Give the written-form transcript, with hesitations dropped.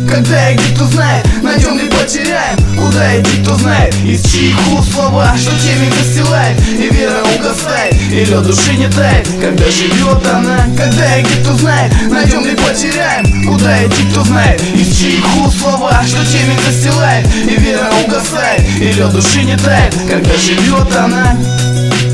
когда и где, кто знает, найдем ли потеряем. Куда идти, кто знает, из чьих уст слова, что темень застилает, и вера угасает, и лед души не тает, когда живет она. Когда и где, кто знает, найдем ли потеряем. Куда идти, кто знает, из чьих уст слова, что темень застилает, и вера угасает, и лед души не тает, когда живет она.